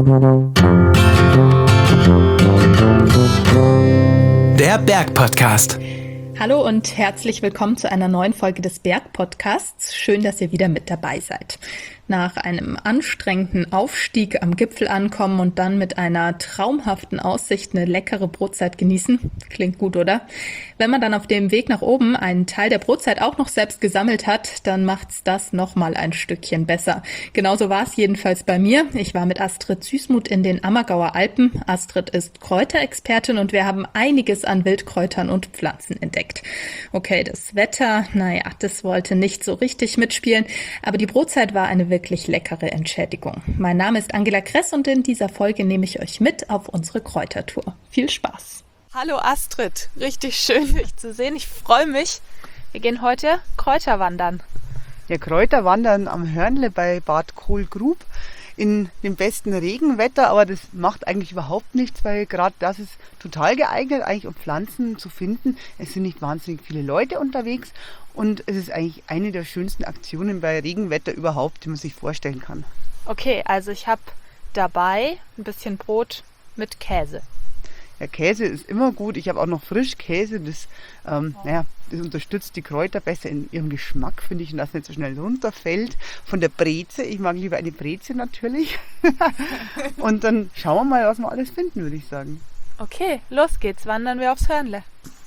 Der Bergpodcast. Hallo und herzlich willkommen zu einer neuen Folge des Bergpodcasts. Schön, dass ihr wieder mit dabei seid. Nach einem anstrengenden Aufstieg am Gipfel ankommen und dann mit einer traumhaften Aussicht eine leckere Brotzeit genießen. Klingt gut, oder? Wenn man dann auf dem Weg nach oben einen Teil der Brotzeit auch noch selbst gesammelt hat, dann macht's das nochmal ein Stückchen besser. Genauso war es jedenfalls bei mir. Ich war mit Astrid Süßmuth in den Ammergauer Alpen. Astrid ist Kräuterexpertin und wir haben einiges an Wildkräutern und Pflanzen entdeckt. Okay, das Wetter, das wollte nicht so richtig mitspielen, aber die Brotzeit war eine wirklich leckere Entschädigung. Mein Name ist Angela Kress und in dieser Folge nehme ich euch mit auf unsere Kräutertour. Viel Spaß! Hallo Astrid, richtig schön dich zu sehen. Ich freue mich. Wir gehen heute Kräuterwandern. Ja, Kräuterwandern am Hörnle bei Bad Kohlgrub in dem besten Regenwetter, aber das macht eigentlich überhaupt nichts, weil gerade das ist total geeignet, eigentlich um Pflanzen zu finden. Es sind nicht wahnsinnig viele Leute unterwegs und es ist eigentlich eine der schönsten Aktionen bei Regenwetter überhaupt, die man sich vorstellen kann. Okay, also ich habe dabei ein bisschen Brot mit Käse. Ja, Käse ist immer gut. Ich habe auch noch Frischkäse. Das unterstützt die Kräuter besser in ihrem Geschmack, finde ich, und das nicht so schnell runterfällt. Von der Breze. Ich mag lieber eine Breze natürlich. Und dann schauen wir mal, was wir alles finden, würde ich sagen. Okay, los geht's. Wandern wir aufs Hörnle.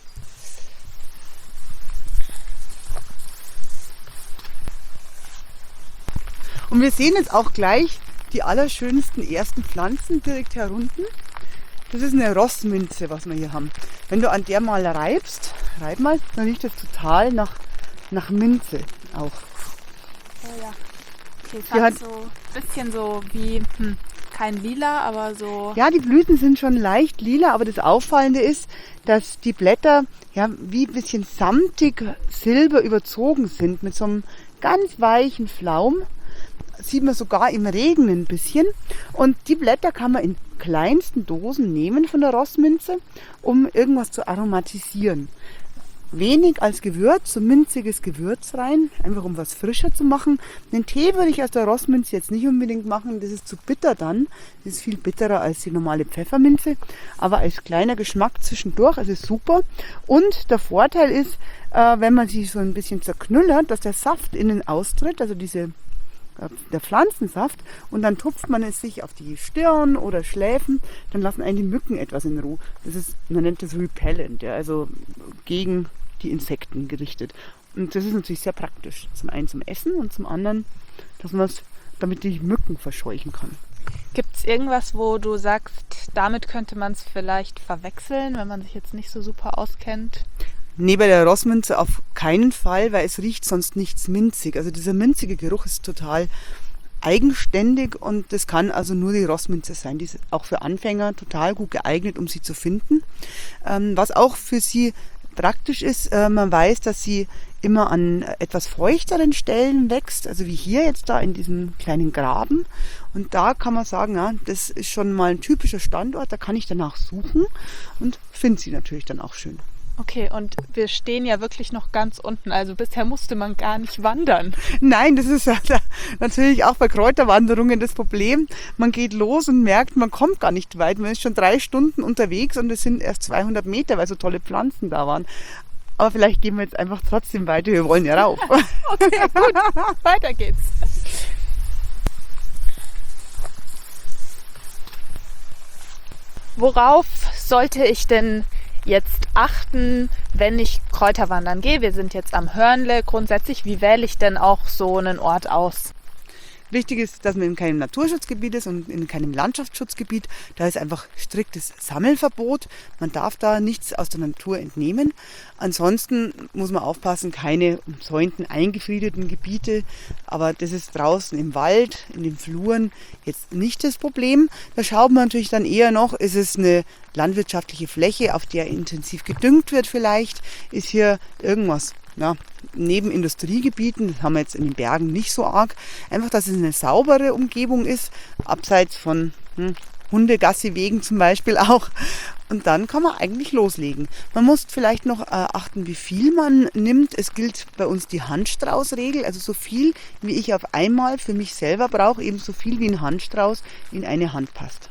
Und wir sehen jetzt auch gleich die allerschönsten ersten Pflanzen direkt herunten. Das ist eine Rossminze, was wir hier haben. Wenn du an der mal reibst, dann riecht das total nach Minze auch. Oh ja. Okay, es hat so ein bisschen so wie, kein Lila, aber so... Ja, die Blüten sind schon leicht lila, aber das Auffallende ist, dass die Blätter ja wie ein bisschen samtig silber überzogen sind mit so einem ganz weichen Flaum. Sieht man sogar im Regen ein bisschen. Und die Blätter kann man in kleinsten Dosen nehmen von der Rossminze, um irgendwas zu aromatisieren. Wenig als Gewürz, so minziges Gewürz rein, einfach um was frischer zu machen. Den Tee würde ich aus der Rossminze jetzt nicht unbedingt machen, das ist zu bitter dann. Das ist viel bitterer als die normale Pfefferminze, aber als kleiner Geschmack zwischendurch ist es super. Und der Vorteil ist, wenn man sie so ein bisschen zerknüllert, dass der Saft innen austritt, also der Pflanzensaft, und dann tupft man es sich auf die Stirn oder Schläfen, dann lassen einen die Mücken etwas in Ruhe. Man nennt das Repellent, ja, also gegen die Insekten gerichtet. Und das ist natürlich sehr praktisch. Zum einen zum Essen und zum anderen, dass man es damit die Mücken verscheuchen kann. Gibt es irgendwas, wo du sagst, damit könnte man es vielleicht verwechseln, wenn man sich jetzt nicht so super auskennt? Nee, bei der Rossminze auf keinen Fall, weil es riecht sonst nichts minzig. Also dieser minzige Geruch ist total eigenständig und das kann also nur die Rossminze sein. Die ist auch für Anfänger total gut geeignet, um sie zu finden. Was auch für sie praktisch ist, man weiß, dass sie immer an etwas feuchteren Stellen wächst, also wie hier jetzt da in diesem kleinen Graben. Und da kann man sagen, ja, das ist schon mal ein typischer Standort, da kann ich danach suchen und finde sie natürlich dann auch schön. Okay, und wir stehen ja wirklich noch ganz unten, also bisher musste man gar nicht wandern. Nein, das ist ja natürlich auch bei Kräuterwanderungen das Problem. Man geht los und merkt, man kommt gar nicht weit. Man ist schon 3 Stunden unterwegs und es sind erst 200 Meter, weil so tolle Pflanzen da waren. Aber vielleicht gehen wir jetzt einfach trotzdem weiter, wir wollen ja rauf. Okay, gut, weiter geht's. Worauf sollte ich denn jetzt achten, wenn ich Kräuterwandern gehe? Wir sind jetzt am Hörnle. Grundsätzlich, wie wähle ich denn auch so einen Ort aus? Wichtig ist, dass man in keinem Naturschutzgebiet ist und in keinem Landschaftsschutzgebiet. Da ist einfach striktes Sammelverbot. Man darf da nichts aus der Natur entnehmen. Ansonsten muss man aufpassen, keine umzäunten, eingefriedeten Gebiete. Aber das ist draußen im Wald, in den Fluren jetzt nicht das Problem. Da schaut man natürlich dann eher noch, ist es eine landwirtschaftliche Fläche, auf der intensiv gedüngt wird vielleicht? Ist hier irgendwas neben Industriegebieten, das haben wir jetzt in den Bergen nicht so arg, einfach, dass es eine saubere Umgebung ist, abseits von Hundegassi-Wegen zum Beispiel auch. Und dann kann man eigentlich loslegen. Man muss vielleicht noch achten, wie viel man nimmt. Es gilt bei uns die Handstraußregel, also so viel, wie ich auf einmal für mich selber brauche, eben so viel wie ein Handstrauß in eine Hand passt.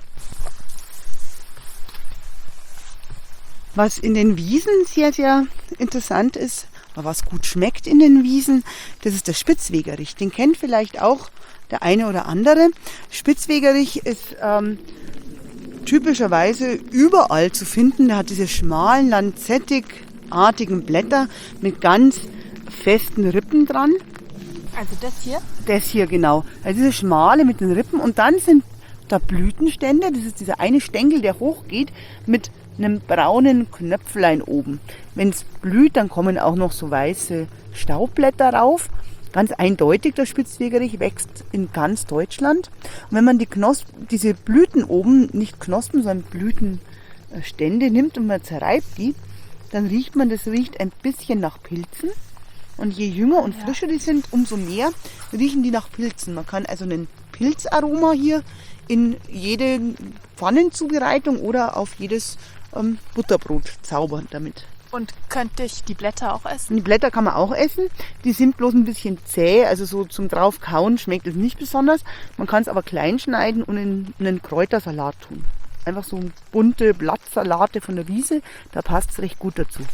Was in den Wiesen sehr, sehr interessant ist, was gut schmeckt in den Wiesen, das ist der Spitzwegerich. Den kennt vielleicht auch der eine oder andere. Spitzwegerich ist typischerweise überall zu finden. Der hat diese schmalen, lanzettigartigen Blätter mit ganz festen Rippen dran. Also das hier? Das hier, genau. Also diese schmale mit den Rippen. Und dann sind da Blütenstände. Das ist dieser eine Stängel, der hochgeht mit einem braunen Knöpflein oben. Wenn es blüht, dann kommen auch noch so weiße Staubblätter rauf. Ganz eindeutig, der Spitzwegerich wächst in ganz Deutschland. Und wenn man diese Blüten oben, nicht Knospen, sondern Blütenstände nimmt und man zerreibt die, dann riecht man, das riecht ein bisschen nach Pilzen. Und je jünger und frischer die sind, umso mehr riechen die nach Pilzen. Man kann also einen Pilzaroma hier in jede Pfannenzubereitung oder auf jedes Butterbrot zaubern damit. Und könnte ich die Blätter auch essen? Die Blätter kann man auch essen. Die sind bloß ein bisschen zäh, also so zum draufkauen schmeckt es nicht besonders. Man kann es aber klein schneiden und in einen Kräutersalat tun. Einfach so bunte Blattsalate von der Wiese, da passt es recht gut dazu.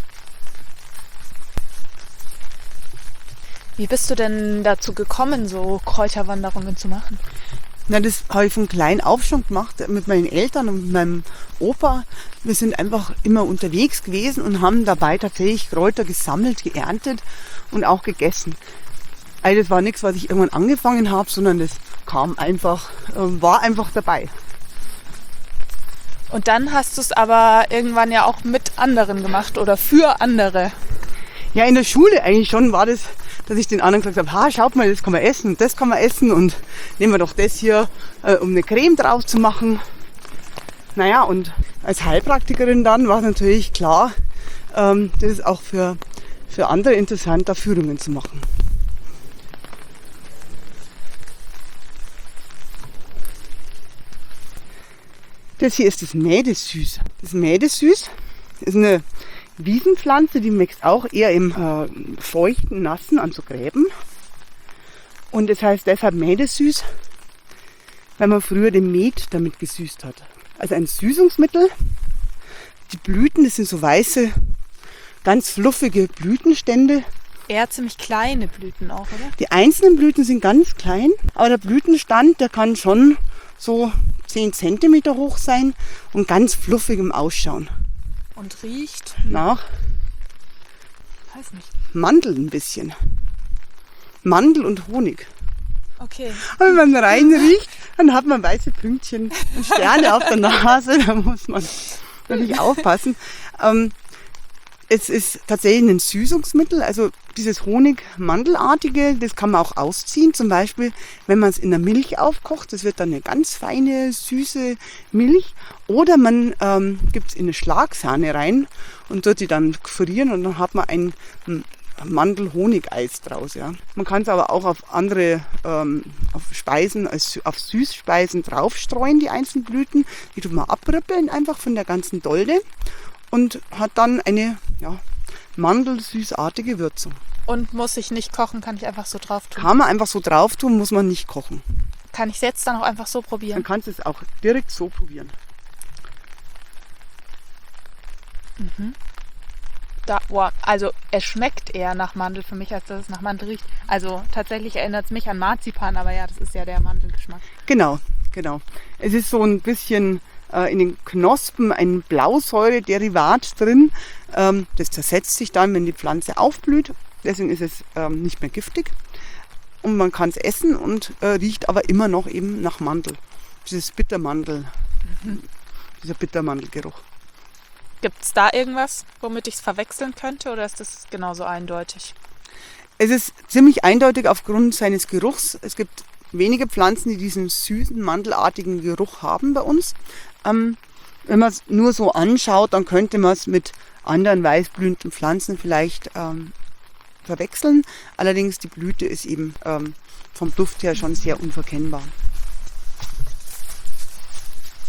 Wie bist du denn dazu gekommen, so Kräuterwanderungen zu machen? Na, das habe ich von klein auf schon gemacht, mit meinen Eltern und mit meinem Opa. Wir sind einfach immer unterwegs gewesen und haben dabei tatsächlich Kräuter gesammelt, geerntet und auch gegessen. Also das war nichts, was ich irgendwann angefangen habe, sondern das kam einfach, war einfach dabei. Und dann hast du es aber irgendwann ja auch mit anderen gemacht oder für andere. Ja, in der Schule eigentlich schon war das, dass ich den anderen gesagt habe, schaut mal, das kann man essen und das kann man essen und nehmen wir doch das hier, um eine Creme drauf zu machen. Naja, und als Heilpraktikerin dann war es natürlich klar, das ist auch für andere interessant, da Führungen zu machen. Das hier ist das Mädesüß. Das Mädesüß ist eine Wiesenpflanze, die wächst auch eher im feuchten, nassen, an so Gräben. Und es heißt deshalb Mädesüß, weil man früher den Met damit gesüßt hat. Also ein Süßungsmittel. Die Blüten, das sind so weiße, ganz fluffige Blütenstände. Eher ziemlich kleine Blüten auch, oder? Die einzelnen Blüten sind ganz klein, aber der Blütenstand, der kann schon so 10 cm hoch sein und ganz fluffig im Ausschauen. Und riecht? Nach? Weiß nicht. Mandel ein bisschen. Mandel und Honig. Okay. Und wenn man reinriecht, dann hat man weiße Pünktchen und Sterne auf der Nase. Da muss man natürlich aufpassen. Es ist tatsächlich ein Süßungsmittel, also dieses Honig-Mandelartige, das kann man auch ausziehen. Zum Beispiel, wenn man es in der Milch aufkocht, das wird dann eine ganz feine, süße Milch. Oder man gibt es in eine Schlagsahne rein und tut die dann frieren und dann hat man ein Mandel-Honig-Eis draus. Ja. Man kann es aber auch auf andere auf Speisen, auf Süßspeisen draufstreuen, die einzelnen Blüten. Die tut man abrippeln einfach von der ganzen Dolde. Und hat dann eine mandelsüßartige Würzung. Und muss ich nicht kochen, kann ich einfach so drauf tun? Kann man einfach so drauf tun, muss man nicht kochen. Kann ich es jetzt dann auch einfach so probieren? Dann kannst du es auch direkt so probieren. Mhm. Also es schmeckt eher nach Mandel für mich, als dass es nach Mandel riecht. Also tatsächlich erinnert es mich an Marzipan, aber ja, das ist ja der Mandelgeschmack. Genau. Es ist so ein bisschen in den Knospen ein Blausäure-Derivat drin. Das zersetzt sich dann, wenn die Pflanze aufblüht. Deswegen ist es nicht mehr giftig. Und man kann es essen und riecht aber immer noch eben nach Mandel. Dieses Bittermandel, dieser Bittermandelgeruch. Gibt es da irgendwas, womit ich es verwechseln könnte oder ist das genauso eindeutig? Es ist ziemlich eindeutig aufgrund seines Geruchs. Es gibt wenige Pflanzen, die diesen süßen, mandelartigen Geruch haben bei uns. Wenn man es nur so anschaut, dann könnte man es mit anderen weißblühenden Pflanzen vielleicht verwechseln. Allerdings die Blüte ist eben vom Duft her schon sehr unverkennbar.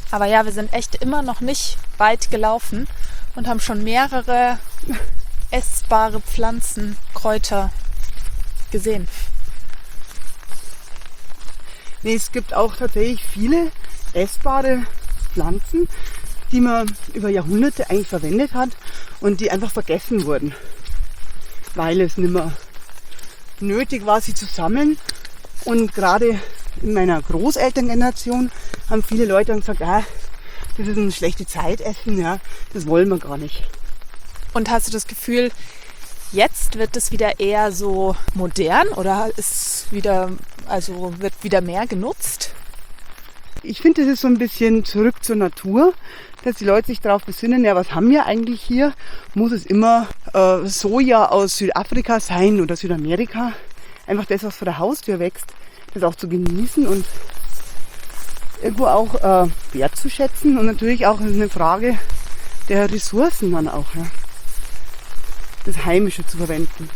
Aber ja, wir sind echt immer noch nicht weit gelaufen und haben schon mehrere essbare Pflanzen, Kräuter gesehen. Nee, es gibt auch tatsächlich viele essbare Pflanzen, die man über Jahrhunderte eigentlich verwendet hat und die einfach vergessen wurden, weil es nicht mehr nötig war, sie zu sammeln. Und gerade in meiner Großelterngeneration haben viele Leute dann gesagt, das ist ein schlechte Zeitessen, ja, das wollen wir gar nicht. Und hast du das Gefühl, jetzt wird es wieder eher so modern oder wird wieder mehr genutzt? Ich finde, das ist so ein bisschen zurück zur Natur, dass die Leute sich darauf besinnen, ja, was haben wir eigentlich hier? Muss es immer Soja aus Südafrika sein oder Südamerika? Einfach das, was vor der Haustür wächst, das auch zu genießen und irgendwo auch wertzuschätzen. Und natürlich auch eine Frage der Ressourcen dann auch, ja, das Heimische zu verwenden.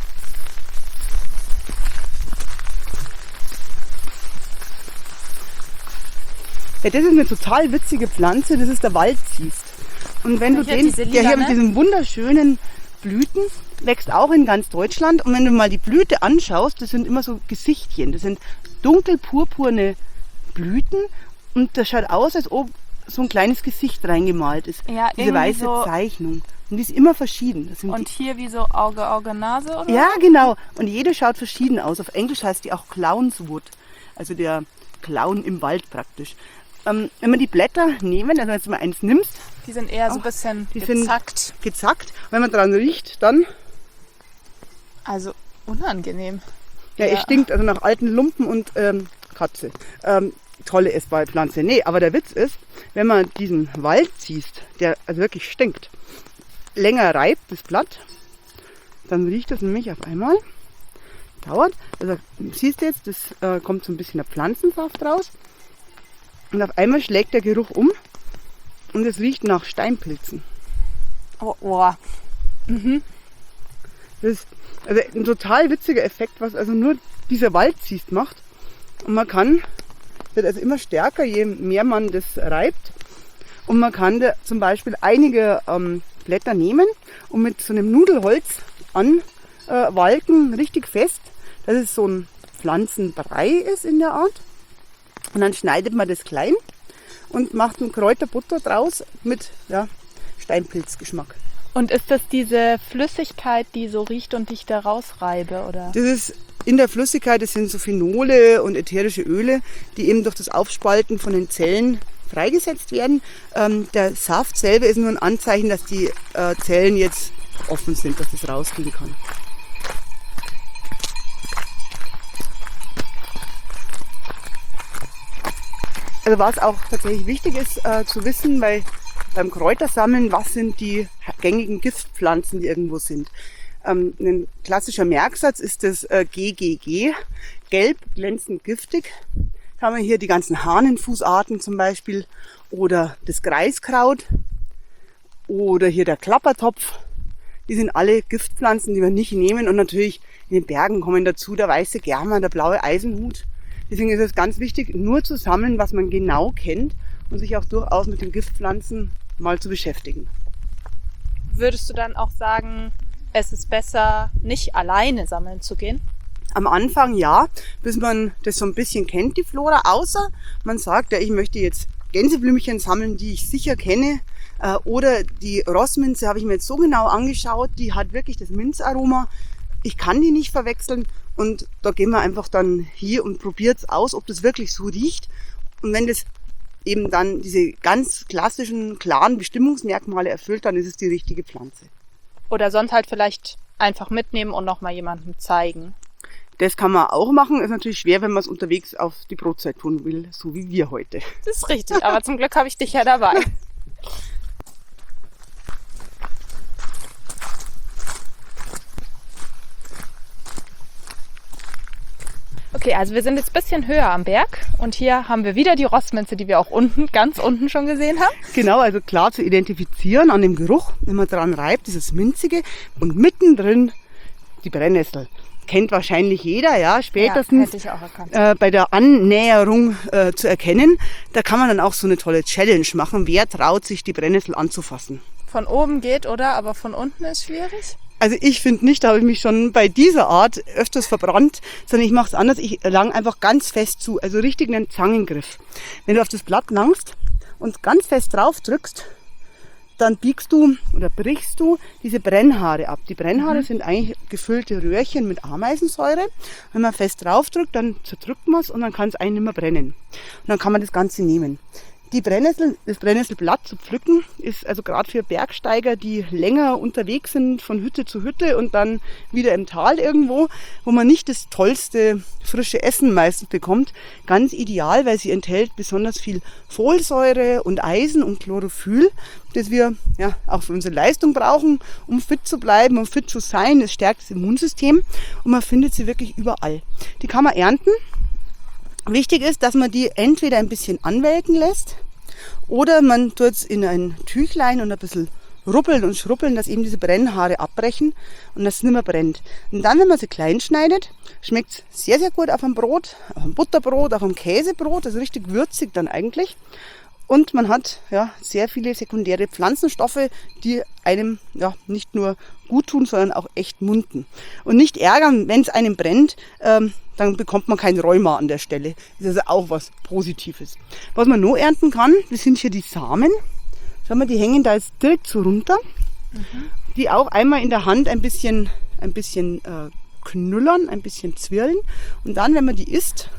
Ja, das ist eine total witzige Pflanze, das ist der Waldziest. Und wenn du den, der hier mit diesen wunderschönen Blüten, wächst auch in ganz Deutschland. Und wenn du mal die Blüte anschaust, das sind immer so Gesichtchen, das sind dunkel-purpurne Blüten und das schaut aus, als ob so ein kleines Gesicht reingemalt ist. Ja, diese weiße so Zeichnung. Und die ist immer verschieden. Und hier wie so Auge, Nase oder? Ja, genau. Und jede schaut verschieden aus. Auf Englisch heißt die auch Clownswood. Also der Clown im Wald praktisch. Wenn man die Blätter nehmen, also wenn du mal eins nimmst. Die sind eher so ein bisschen gezackt. Wenn man dran riecht, dann. Also unangenehm. Ja, es stinkt also nach alten Lumpen und Katze. Tolle essbare Pflanze. Nee, aber der Witz ist, wenn man diesen Waldziest, der also wirklich stinkt, länger reibt, das Blatt, dann riecht das nämlich auf einmal. Dauert. Also siehst du jetzt, das kommt so ein bisschen der Pflanzensaft raus. Und auf einmal schlägt der Geruch um und es riecht nach Steinpilzen. Oh. Mhm. Das ist also ein total witziger Effekt, was also nur dieser Waldziest macht. Und wird also immer stärker, je mehr man das reibt. Und man kann da zum Beispiel einige Blätter nehmen und mit so einem Nudelholz anwalken, richtig fest, dass es so ein Pflanzenbrei ist in der Art. Und dann schneidet man das klein und macht einen Kräuterbutter draus mit Steinpilzgeschmack. Und ist das diese Flüssigkeit, die so riecht und die ich da rausreibe, oder? Das ist in der Flüssigkeit, das sind so Phenole und ätherische Öle, die eben durch das Aufspalten von den Zellen freigesetzt werden. Der Saft selber ist nur ein Anzeichen, dass die Zellen jetzt offen sind, dass das rausgehen kann. Also was auch tatsächlich wichtig ist zu wissen, weil beim Kräutersammeln, was sind die gängigen Giftpflanzen, die irgendwo sind. Ein klassischer Merksatz ist das GGG, gelb, glänzend, giftig. Da haben wir hier die ganzen Hahnenfußarten zum Beispiel oder das Greiskraut oder hier der Klappertopf. Die sind alle Giftpflanzen, die wir nicht nehmen. Und natürlich in den Bergen kommen dazu der weiße Germer, der blaue Eisenhut. Deswegen ist es ganz wichtig, nur zu sammeln, was man genau kennt und sich auch durchaus mit den Giftpflanzen mal zu beschäftigen. Würdest du dann auch sagen, es ist besser, nicht alleine sammeln zu gehen? Am Anfang ja, bis man das so ein bisschen kennt, die Flora. Außer man sagt, ja, ich möchte jetzt Gänseblümchen sammeln, die ich sicher kenne. Oder die Rossminze habe ich mir jetzt so genau angeschaut, die hat wirklich das Minzaroma. Ich kann die nicht verwechseln. Und da gehen wir einfach dann hier und probiert es aus, ob das wirklich so riecht. Und wenn das eben dann diese ganz klassischen, klaren Bestimmungsmerkmale erfüllt, dann ist es die richtige Pflanze. Oder sonst halt vielleicht einfach mitnehmen und nochmal jemandem zeigen. Das kann man auch machen. Ist natürlich schwer, wenn man es unterwegs auf die Brotzeit tun will, so wie wir heute. Das ist richtig, aber zum Glück habe ich dich ja dabei. Okay, also wir sind jetzt ein bisschen höher am Berg und hier haben wir wieder die Rossminze, die wir auch ganz unten schon gesehen haben. Genau, also klar zu identifizieren an dem Geruch, wenn man dran reibt, dieses Minzige und mittendrin die Brennnessel. kennt wahrscheinlich jeder, ja, Ja, spätestens hätte ich auch erkannt. bei der Annäherung zu erkennen. Da kann man dann auch so eine tolle Challenge machen. Wer traut sich, die Brennnessel anzufassen? Von oben geht, oder? Aber von unten ist schwierig. Also ich finde nicht, da habe ich mich schon bei dieser Art öfters verbrannt, sondern ich mache es anders. Ich lang einfach ganz fest zu, also richtig einen Zangengriff. Wenn du auf das Blatt langst und ganz fest drauf drückst, dann biegst du oder brichst du diese Brennhaare ab. Die Brennhaare sind eigentlich gefüllte Röhrchen mit Ameisensäure. Wenn man fest drauf drückt, dann zerdrückt man es und dann kann es einen nicht mehr brennen. Und dann kann man das Ganze nehmen. Die Brennnessel, das Brennnesselblatt zu pflücken, ist also gerade für Bergsteiger, die länger unterwegs sind von Hütte zu Hütte und dann wieder im Tal irgendwo, wo man nicht das tollste frische Essen meistens bekommt, ganz ideal, weil sie enthält besonders viel Folsäure und Eisen und Chlorophyll, das wir ja auch für unsere Leistung brauchen, um fit zu bleiben, um fit zu sein. Es stärkt das Immunsystem und man findet sie wirklich überall. Die kann man ernten. Wichtig ist, dass man die entweder ein bisschen anwelken lässt oder man tut es in ein Tüchlein und ein bisschen ruppeln und schruppeln, dass eben diese Brennhaare abbrechen und dass es nicht mehr brennt. Und dann, wenn man sie klein schneidet, schmeckt es sehr, sehr gut auf einem Brot, auf einem Butterbrot, auf einem Käsebrot, also richtig würzig dann eigentlich. Und man hat ja sehr viele sekundäre Pflanzenstoffe, die einem ja nicht nur gut tun, sondern auch echt munden. Und nicht ärgern, wenn es einem brennt, dann bekommt man kein Rheuma an der Stelle. Das ist also auch was Positives. Was man noch ernten kann, das sind hier die Samen. Schau mal, die hängen da jetzt direkt so runter. Die auch einmal in der Hand ein bisschen knullern, ein bisschen zwirlen. Und dann, wenn man die isst,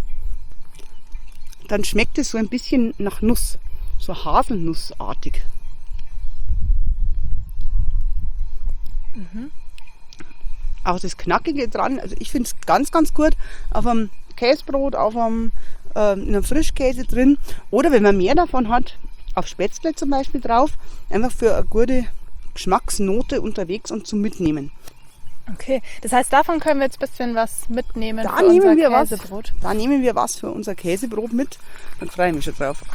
dann schmeckt es so ein bisschen nach Nuss, so haselnussartig. Auch das Knackige dran, also ich finde es ganz, ganz gut auf einem Käsebrot, auf einem, in einem Frischkäse drin oder wenn man mehr davon hat, auf Spätzle zum Beispiel drauf, einfach für eine gute Geschmacksnote unterwegs und zum Mitnehmen. Okay, das heißt, davon können wir jetzt ein bisschen was mitnehmen Da für nehmen unser wir was. Käsebrot. Da nehmen wir was für unser Käsebrot mit. Dann freue ich mich schon drauf.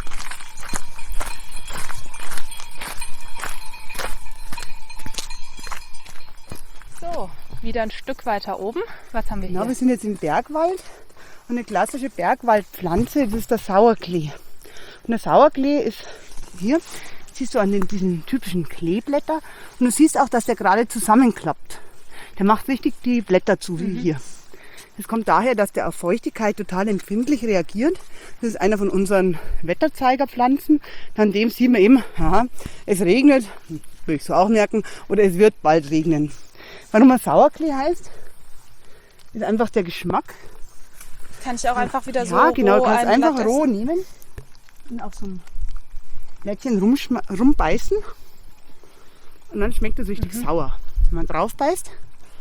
So, wieder ein Stück weiter oben. Was haben wir Genau, wir hier? sind jetzt im Bergwald und eine klassische Bergwaldpflanze, das ist der Sauerklee. Und der Sauerklee ist hier, siehst du an diesen typischen Kleeblätter und du siehst auch, dass der gerade zusammenklappt. Der macht richtig die Blätter zu, wie hier. Das kommt daher, dass der auf Feuchtigkeit total empfindlich reagiert. Das ist einer von unseren Wetterzeigerpflanzen. An dem sieht man eben, aha, es regnet, würde ich so auch merken, oder es wird bald regnen. Warum er Sauerklee heißt, ist einfach der Geschmack. Kann ich auch einfach wieder so Ja, genau, du roh kannst ein einfach Blatt roh essen? nehmen und auf so ein Blättchen rumbeißen und dann schmeckt es richtig sauer. Wenn man drauf beißt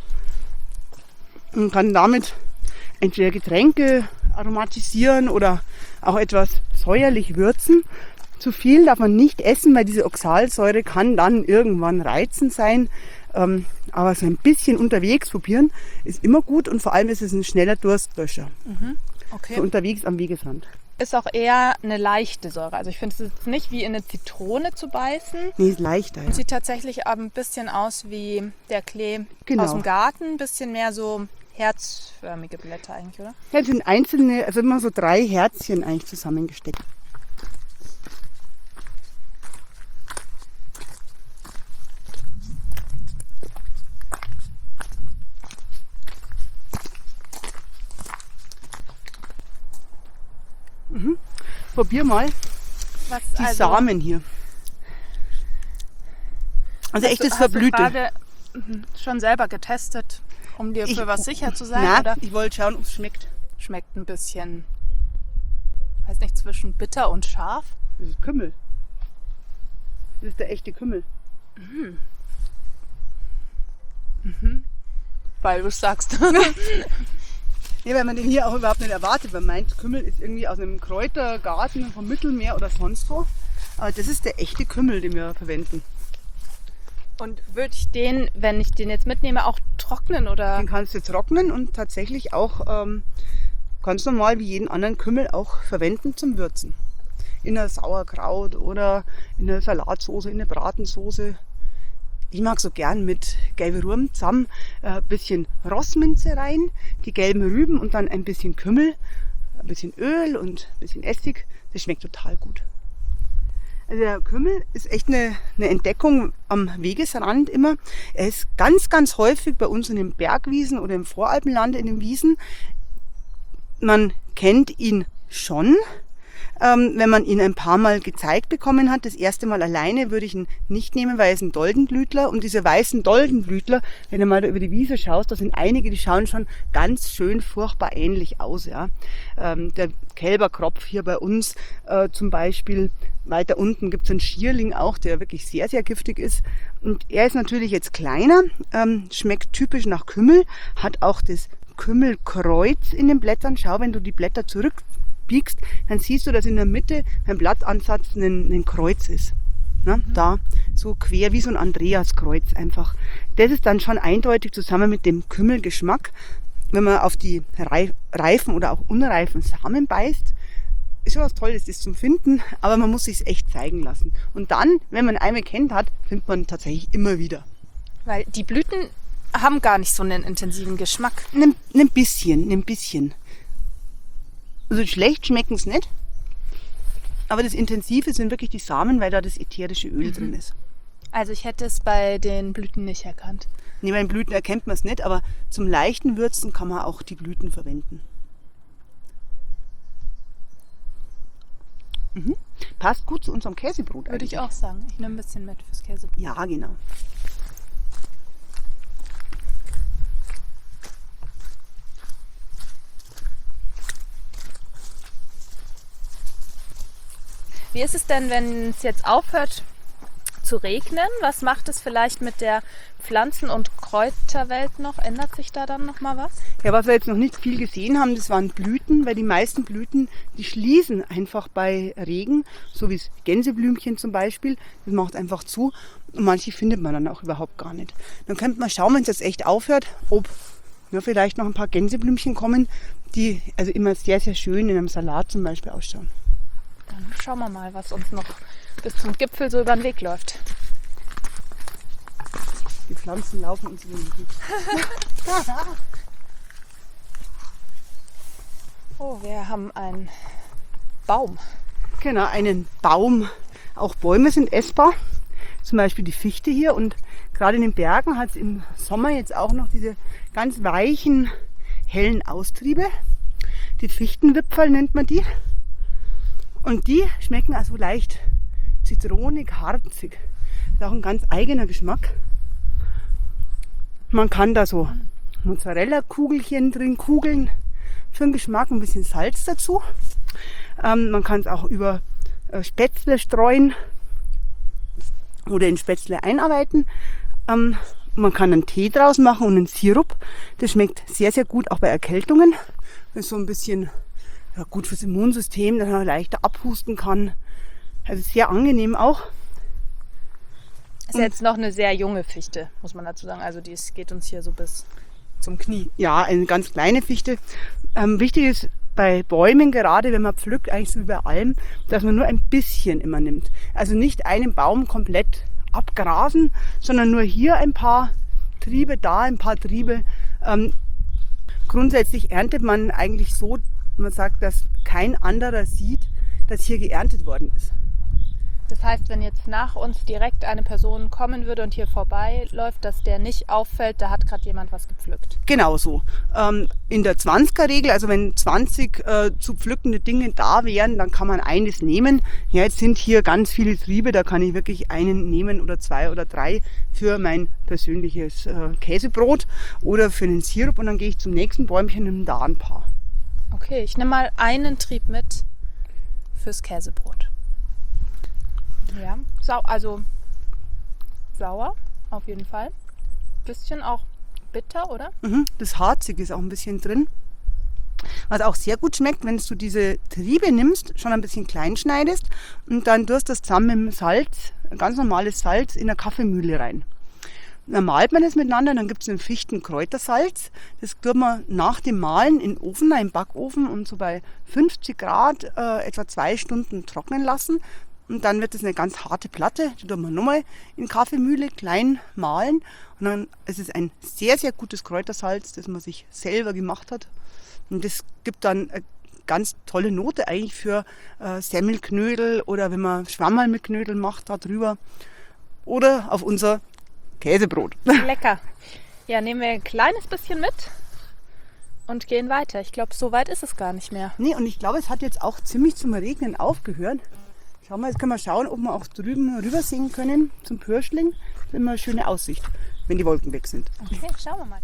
und kann damit entweder Getränke aromatisieren oder auch etwas säuerlich würzen. Zu viel darf man nicht essen, weil diese Oxalsäure kann dann irgendwann reizend sein. Aber so ein bisschen unterwegs probieren ist immer gut und vor allem ist es ein schneller Durstlöscher. Okay. So unterwegs am Wegesrand. Ist auch eher eine leichte Säure. Also ich finde es ist nicht wie in eine Zitrone zu beißen. Nee, ist leichter. Ja. Sieht tatsächlich aber ein bisschen aus wie der Klee Genau. aus dem Garten. Ein bisschen mehr so herzförmige Blätter eigentlich, oder? Ja, das sind einzelne, also immer so 3 Herzchen eigentlich zusammengesteckt. Probier mal Was, die Samen hier. Also echtes Verblüte. Hast du gerade schon selber getestet, um dir für was sicher zu sein? Na, Oder ich wollte schauen, ob es schmeckt. schmeckt ein bisschen, weiß nicht, zwischen bitter und scharf? Das ist Kümmel. Das ist der echte Kümmel. Weil du es sagst. Ja, weil man den hier auch überhaupt nicht erwartet. Man meint, Kümmel ist irgendwie aus einem Kräutergarten vom Mittelmeer oder sonst wo. Aber das ist der echte Kümmel, den wir verwenden. Und würde ich den, wenn ich den jetzt mitnehme, auch trocknen oder? Den kannst du trocknen und tatsächlich auch ganz normal wie jeden anderen Kümmel auch verwenden zum Würzen. In einer Sauerkraut oder in einer Salatsauce, in einer Bratensoße. Ich mag so gern mit gelbe Ruhm zusammen ein bisschen Rossminze rein, die gelben Rüben und dann ein bisschen Kümmel, ein bisschen Öl und ein bisschen Essig. Das schmeckt total gut. Also der Kümmel ist echt eine Entdeckung am Wegesrand immer. Er ist ganz, ganz häufig bei uns in den Bergwiesen oder im Voralpenland in den Wiesen. Man kennt ihn schon, wenn man ihn ein paar Mal gezeigt bekommen hat. Das erste Mal alleine würde ich ihn nicht nehmen, weil er ist ein Doldenblütler. Und diese weißen Doldenblütler, wenn du mal da über die Wiese schaust, da sind einige, die schauen schon ganz schön furchtbar ähnlich aus. Ja. Der Kälberkropf hier bei uns zum Beispiel. Weiter unten gibt es einen Schierling auch, der wirklich sehr, sehr giftig ist. Und er ist natürlich jetzt kleiner, schmeckt typisch nach Kümmel, hat auch das Kümmelkreuz in den Blättern. Schau, wenn du die Blätter zurückbiegst, dann siehst du, dass in der Mitte beim Blattansatz ein Kreuz ist. Ne? Da so quer wie so ein Andreaskreuz einfach. Das ist dann schon eindeutig zusammen mit dem Kümmelgeschmack. Wenn man auf die reifen oder auch unreifen Samen beißt, ist schon was Tolles, das zum Finden, aber man muss sich echt zeigen lassen. Und dann, wenn man einmal kennt hat, findet man tatsächlich immer wieder. Weil die Blüten haben gar nicht so einen intensiven Geschmack. Ein bisschen. Also schlecht schmecken es nicht, aber das Intensive sind wirklich die Samen, weil da das ätherische Öl drin ist. Also ich hätte es bei den Blüten nicht erkannt. Nee, bei den Blüten erkennt man es nicht, aber zum leichten Würzen kann man auch die Blüten verwenden. Passt gut zu unserem Käsebrot eigentlich. Würde ich auch sagen. Ich nehme ein bisschen mit fürs Käsebrot. Ja, genau. Wie ist es denn, wenn es jetzt aufhört zu regnen? Was macht es vielleicht mit der Pflanzen- und Kräuterwelt noch? Ändert sich da dann noch mal was? Ja, was wir jetzt noch nicht viel gesehen haben, das waren Blüten, weil die meisten Blüten, die schließen einfach bei Regen, so wie das Gänseblümchen zum Beispiel. Das macht einfach zu und manche findet man dann auch überhaupt gar nicht. Dann könnte man schauen, wenn es jetzt echt aufhört, ob vielleicht noch ein paar Gänseblümchen kommen, die also immer sehr, sehr schön in einem Salat zum Beispiel ausschauen. Dann schauen wir mal, was uns noch bis zum Gipfel so über den Weg läuft. Die Pflanzen laufen uns über den Weg. Oh, wir haben einen Baum. Genau, einen Baum. Auch Bäume sind essbar. Zum Beispiel die Fichte hier. Und gerade in den Bergen hat es im Sommer jetzt auch noch diese ganz weichen, hellen Austriebe. Die Fichtenwipferl nennt man die. Und die schmecken also leicht zitronig, harzig. Das ist auch ein ganz eigener Geschmack. Man kann da so Mozzarella-Kugelchen drin kugeln. Für den Geschmack ein bisschen Salz dazu. Man kann es auch über Spätzle streuen oder in Spätzle einarbeiten. Man kann einen Tee draus machen und einen Sirup. Das schmeckt sehr, sehr gut, auch bei Erkältungen. Das ist so ein bisschen gut fürs Immunsystem, dass man leichter abhusten kann. Also sehr angenehm auch. Ist jetzt noch eine sehr junge Fichte, muss man dazu sagen. Also die geht uns hier so bis zum Knie. Ja, eine ganz kleine Fichte. Wichtig ist bei Bäumen gerade, wenn man pflückt, eigentlich so wie bei allem, dass man nur ein bisschen immer nimmt. Also nicht einen Baum komplett abgrasen, sondern nur hier ein paar Triebe, da ein paar Triebe. Grundsätzlich erntet man eigentlich so, man sagt, dass kein anderer sieht, dass hier geerntet worden ist. Das heißt, wenn jetzt nach uns direkt eine Person kommen würde und hier vorbeiläuft, dass der nicht auffällt, da hat gerade jemand was gepflückt. Genau so. In der 20er-Regel, also wenn 20 zu pflückende Dinge da wären, dann kann man eines nehmen. Ja, jetzt sind hier ganz viele Triebe, da kann ich wirklich einen nehmen oder 2 oder 3 für mein persönliches Käsebrot oder für den Sirup und dann gehe ich zum nächsten Bäumchen und nehme da ein paar. Okay, ich nehme mal einen Trieb mit fürs Käsebrot. Ja, also sauer auf jeden Fall. Bisschen auch bitter, oder? Das Harzige ist auch ein bisschen drin. Was auch sehr gut schmeckt, wenn du diese Triebe nimmst, schon ein bisschen klein schneidest und dann tust du das zusammen mit dem Salz, ganz normales Salz, in eine Kaffeemühle rein. Dann malt man das miteinander, dann gibt es ein Fichten-Kräutersalz. Das tut man nach dem Mahlen in den Ofen, im Backofen und so bei 50 Grad etwa 2 Stunden trocknen lassen. Und dann wird es eine ganz harte Platte. Die tun wir nochmal in Kaffeemühle klein mahlen. Und dann ist es ein sehr, sehr gutes Kräutersalz, das man sich selber gemacht hat. Und das gibt dann eine ganz tolle Note eigentlich für Semmelknödel oder wenn man Schwammerl mit Knödel macht, da drüber. Oder auf unser Käsebrot. Lecker. Ja, nehmen wir ein kleines bisschen mit und gehen weiter. Ich glaube, so weit ist es gar nicht mehr. Nee, und ich glaube, es hat jetzt auch ziemlich zum Regnen aufgehört. Schauen wir, jetzt können wir schauen, ob wir auch drüben rüber sehen können zum Pürschling. Das ist immer eine schöne Aussicht, wenn die Wolken weg sind. Okay, schauen wir mal.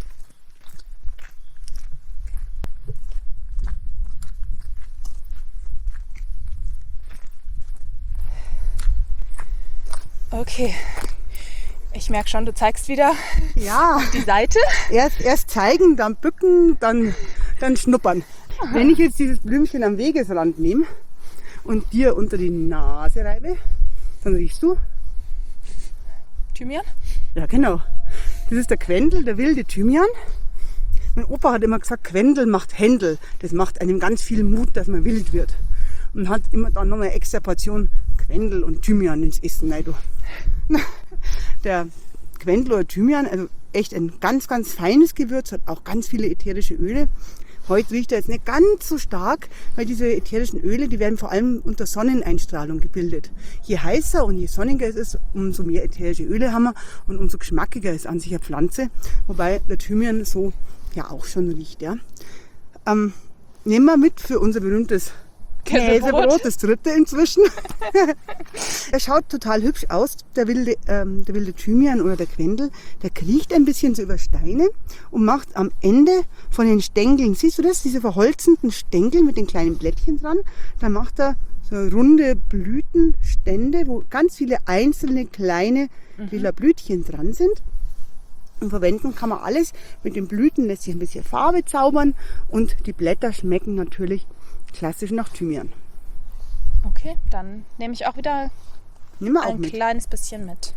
Okay, ich merke schon, du zeigst wieder Ja, die Seite. erst zeigen, dann bücken, dann schnuppern. Wenn ich jetzt dieses Blümchen am Wegesrand nehme und dir unter die Nase reibe, dann riechst du. Thymian? Ja, genau. Das ist der Quendel, der wilde Thymian. Mein Opa hat immer gesagt, Quendel macht Händel. Das macht einem ganz viel Mut, dass man wild wird. Und hat immer dann nochmal eine extra Portion Quendel und Thymian ins Essen. Nein, du. Der Quendel oder Thymian, also echt ein ganz, ganz feines Gewürz, hat auch ganz viele ätherische Öle. Heute riecht er jetzt nicht ganz so stark, weil diese ätherischen Öle, die werden vor allem unter Sonneneinstrahlung gebildet. Je heißer und je sonniger es ist, umso mehr ätherische Öle haben wir und umso geschmackiger ist an sich eine Pflanze. Wobei der Thymian so ja auch schon riecht. Ja. Nehmen wir mit für unser berühmtes Käsebrot, das dritte inzwischen. Er schaut total hübsch aus, der wilde Thymian oder der Quendel. Der kriecht ein bisschen so über Steine und macht am Ende von den Stängeln, siehst du das, diese verholzenden Stängel mit den kleinen Blättchen dran, da macht er so runde Blütenstände, wo ganz viele einzelne kleine lila Blütchen dran sind. Und verwenden kann man alles. Mit den Blüten lässt sich ein bisschen Farbe zaubern und die Blätter schmecken natürlich klassisch nach Thymian. Okay, dann nehme ich auch wieder Nimm mal auch ein mit. kleines bisschen mit.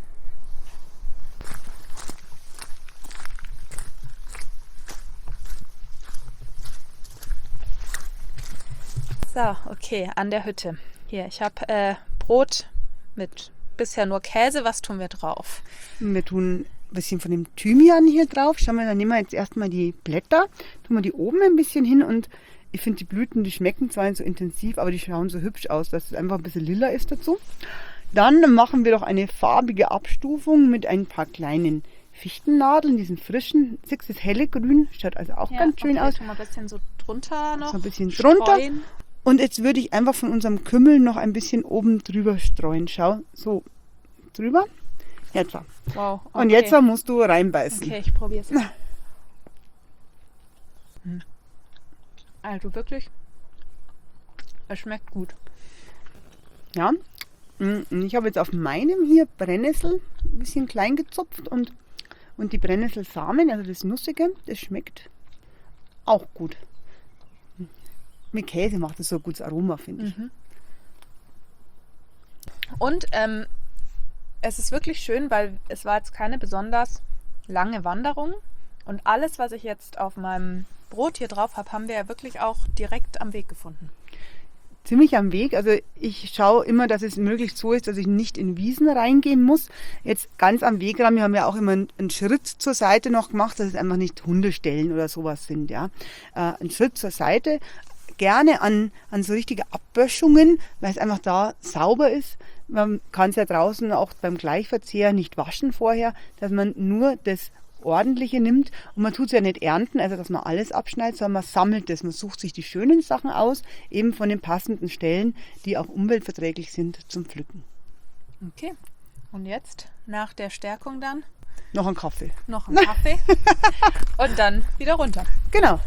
So, okay, an der Hütte. Hier, ich habe Brot mit bisher nur Käse. Was tun wir drauf? Wir tun ein bisschen von dem Thymian hier drauf. Schauen wir, dann nehmen wir jetzt erstmal die Blätter, tun wir die oben ein bisschen hin und ich finde die Blüten, die schmecken zwar nicht so intensiv, aber die schauen so hübsch aus, dass es einfach ein bisschen lila ist dazu. Dann machen wir doch eine farbige Abstufung mit ein paar kleinen Fichtennadeln, diesen frischen. Siehst du, das helle Grün, schaut also auch ganz schön aus. Schon mal ein bisschen so drunter noch. So ein bisschen drunter. streuen. Und jetzt würde ich einfach von unserem Kümmel noch ein bisschen oben drüber streuen. Schau, so drüber. Jetzt. Wow. Okay. Und jetzt musst du reinbeißen. Okay, ich probiere es. Also wirklich, es schmeckt gut. Ja. Und ich habe jetzt auf meinem hier Brennnessel ein bisschen klein gezupft und die Brennnesselsamen, also das Nussige, das schmeckt auch gut. Mit Käse macht das so ein gutes Aroma, finde ich. Und es ist wirklich schön, weil es war jetzt keine besonders lange Wanderung. Und alles, was ich jetzt auf meinem Brot hier drauf habe, haben wir ja wirklich auch direkt am Weg gefunden. Ziemlich am Weg. Also ich schaue immer, dass es möglichst so ist, dass ich nicht in Wiesen reingehen muss. Jetzt ganz am Wegrand, wir haben ja auch immer einen Schritt zur Seite noch gemacht, dass es einfach nicht Hundestellen oder sowas sind. Ja. Ein Schritt zur Seite, gerne an so richtige Abböschungen, weil es einfach da sauber ist. Man kann es ja draußen auch beim Gleichverzehr nicht waschen vorher, dass man nur das Ordentliche nimmt und man tut es ja nicht ernten, also dass man alles abschneidet, sondern man sammelt es. Man sucht sich die schönen Sachen aus, eben von den passenden Stellen, die auch umweltverträglich sind zum Pflücken. Okay, und jetzt nach der Stärkung dann Noch ein Kaffee. noch ein Kaffee und dann wieder runter. Genau.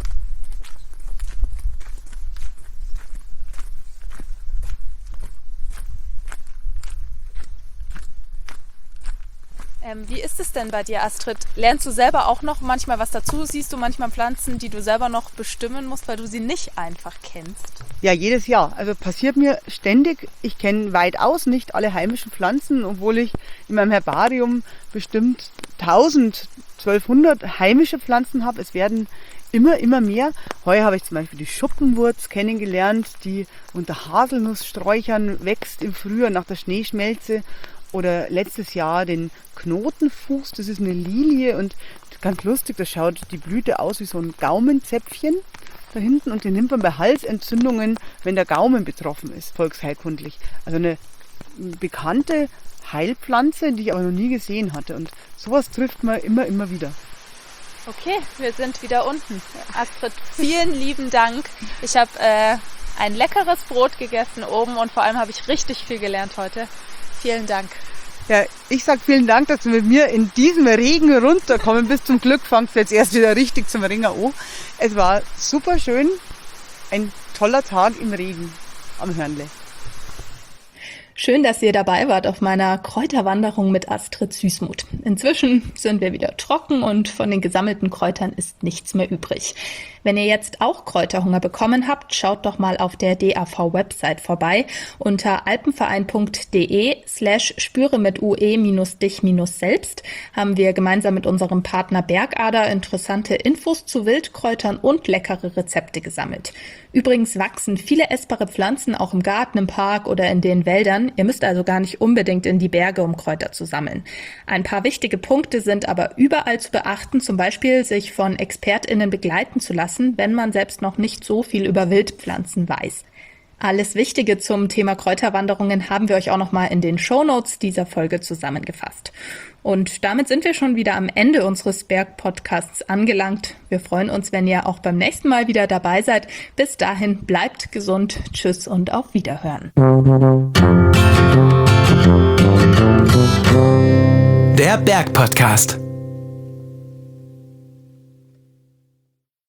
Wie ist es denn bei dir, Astrid? Lernst du selber auch noch manchmal was dazu? Siehst du manchmal Pflanzen, die du selber noch bestimmen musst, weil du sie nicht einfach kennst? Ja, jedes Jahr. Also passiert mir ständig. Ich kenne weitaus nicht alle heimischen Pflanzen, obwohl ich in meinem Herbarium bestimmt 1200 heimische Pflanzen habe. Es werden immer mehr. Heuer habe ich zum Beispiel die Schuppenwurz kennengelernt, die unter Haselnusssträuchern wächst im Frühjahr nach der Schneeschmelze. Oder letztes Jahr den Knotenfuchs, das ist eine Lilie und ganz lustig, da schaut die Blüte aus wie so ein Gaumenzäpfchen da hinten und den nimmt man bei Halsentzündungen, wenn der Gaumen betroffen ist, volksheilkundlich. Also eine bekannte Heilpflanze, die ich aber noch nie gesehen hatte und sowas trifft man immer wieder. Okay, wir sind wieder unten. Astrid, vielen lieben Dank. Ich habe ein leckeres Brot gegessen oben und vor allem habe ich richtig viel gelernt heute. Vielen Dank. Ja, ich sag vielen Dank, dass du mit mir in diesem Regen runterkommen bist. Zum Glück fangst du jetzt erst wieder richtig zum Ringer an. Es war super schön. Ein toller Tag im Regen am Hörnle. Schön, dass ihr dabei wart auf meiner Kräuterwanderung mit Astrid Süßmuth. Inzwischen sind wir wieder trocken und von den gesammelten Kräutern ist nichts mehr übrig. Wenn ihr jetzt auch Kräuterhunger bekommen habt, schaut doch mal auf der DAV-Website vorbei. Unter alpenverein.de/spüre mit UE-dich-selbst haben wir gemeinsam mit unserem Partner Bergader interessante Infos zu Wildkräutern und leckere Rezepte gesammelt. Übrigens wachsen viele essbare Pflanzen auch im Garten, im Park oder in den Wäldern. Ihr müsst also gar nicht unbedingt in die Berge, um Kräuter zu sammeln. Ein paar wichtige Punkte sind aber überall zu beachten, zum Beispiel sich von ExpertInnen begleiten zu lassen, wenn man selbst noch nicht so viel über Wildpflanzen weiß. Alles Wichtige zum Thema Kräuterwanderungen haben wir euch auch nochmal in den Shownotes dieser Folge zusammengefasst. Und damit sind wir schon wieder am Ende unseres Bergpodcasts angelangt. Wir freuen uns, wenn ihr auch beim nächsten Mal wieder dabei seid. Bis dahin bleibt gesund. Tschüss und auf Wiederhören. Der Bergpodcast.